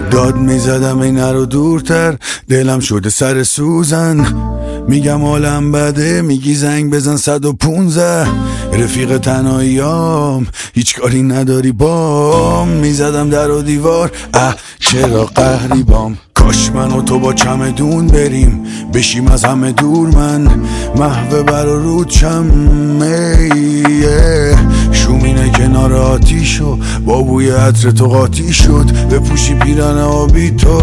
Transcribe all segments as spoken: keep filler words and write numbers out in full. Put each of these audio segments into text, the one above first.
داد میزدم این رو دورتر، دلم شده سر سوزن. میگم حالم بده، میگی زنگ بزن صد و پونزه. رفیق تنهاییام هیچ کاری نداری بام. میزدم در و دیوار، اه چرا قهری بام. کاش من و تو با چمدون بریم، بشیم از همه دور. من محو بر و رود شم، شومینه کنار آتیشو با بوی عطر تو قاطی شد. بپوشی پیرن آبی تو،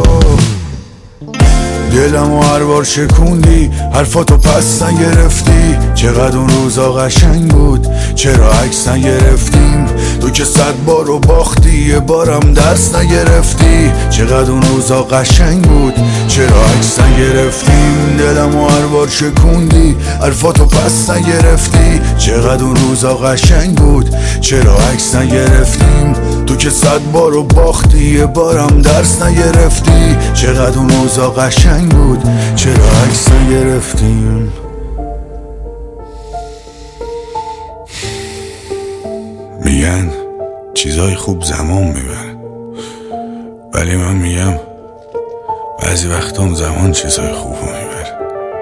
دلم و هر بار شکوندی، حرفاتو پس نگرفتی. چقدر اون روزا قشنگ بود، چرا عکس نگرفتیم؟ تو که صد بار رو باختی، یه بارم درس نگرفتی. چقدر اون روزا قشنگ بود، چرا عکس نگرفتیم؟ دلم و هر بار شکوندی، حرفاتو پس نگرفتی. چقدر اون روزا قشنگ بود، چرا عکس نگرفتیم؟ تو که صد بار رو باختی، یه بارم درس نگرفتی. چقدر اون روزا قشنگ بود، چرا عکس نگرفتیم؟ میگن چیزای خوب زمان میبره، ولی من میگم بعضی وقتا اون زمان چیزای خوب میبره.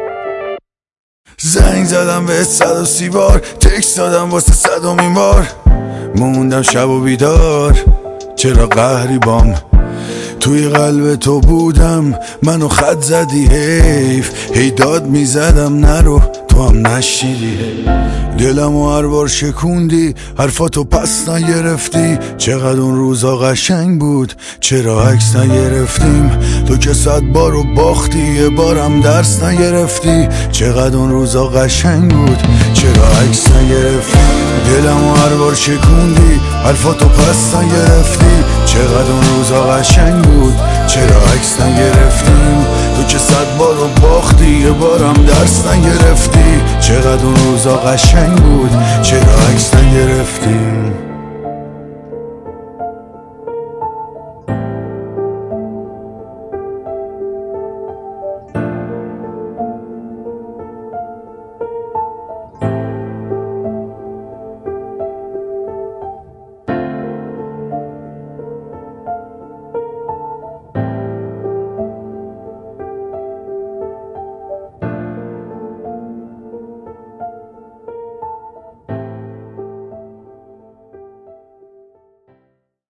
زنگ زدم به صد و سی بار، تکست دادم واسه صدومین بار. موندم شب و بیدار، چرا قهری بام؟ توی قلب تو بودم، منو خط زدی حیف. هی داد میزدم نرو، تو هم نشیدی. دلم و هر بار شکوندی، حرفاتو پس نگرفتی. چقدر اون روزا قشنگ بود، چرا عکس نگرفتیم؟ تو که صد بار رو باختی، یه بارم درس نگرفتی. چقدر اون روزا قشنگ بود، چرا عکس نگرفتیم؟ دلم و هر بار شکوندی، حرفاتو پس نگرفتی. چقدر اون روزا قشنگ بود، چرا عکس نگرفتیم؟ تو که صد بار رو باختی، یه بارم درس نگرفتی. چقدر اون روزا قشنگ بود، چرا عکس نگرفتیم؟